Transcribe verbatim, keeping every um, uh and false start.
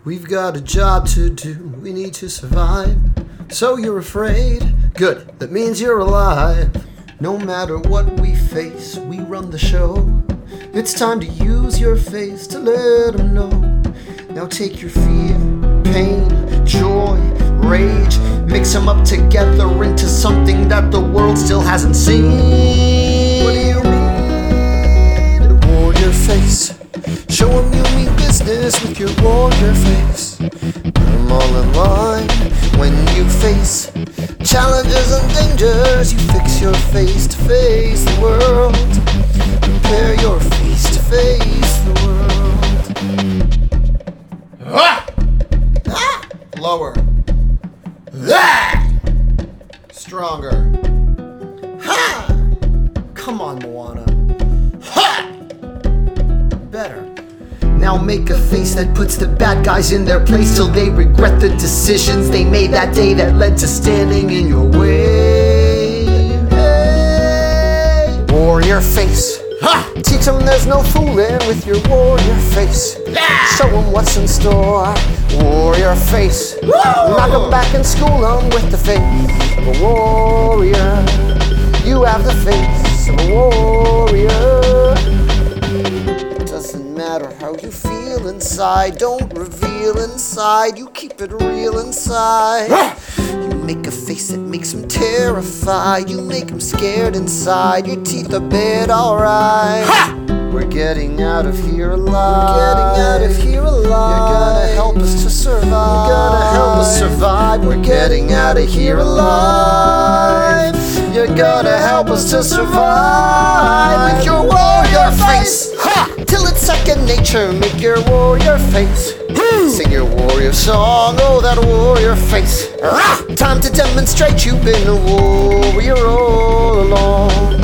We've got a job to do, we need to survive. So you're afraid? Good, that means you're alive. No matter what we face, we run the show. It's time to use your face to let them know. Now take your fear, pain, joy, rage, mix them up together into something that the world still hasn't seen. What do you mean? Warrior face. Show them you mean business with your warrior face. Put them all in line. When you face challenges and dangers, you fix your face to face the world. Prepare your face to face the world. Ah! Ah! Lower. Ah! Stronger. Ha! Come on, Moana. Ha! Better. Now make a face that puts the bad guys in their place till they regret the decisions they made that day that led to standing in your way. Hey. Warrior face. Ha! Teach them there's no fooling with your warrior face. Yeah. Show them what's in store. Warrior face. Woo! Knock them back and school them with the face of a warrior. You have the face of a warrior. Doesn't matter how you feel inside, don't reveal inside, you keep it real inside. You make a face that makes them terrified, you make them scared inside, your teeth are bad, alright. We're getting out of here alive. We're getting out of here alive. You're gonna help us to survive. You're gonna help us survive. We're getting out of here alive. You're gonna help us to survive with your warrior face. Ha! Till it's second nature, make your warrior face. Woo! Sing your warrior song, oh that warrior face. Rah! Time to demonstrate you've been a warrior all along.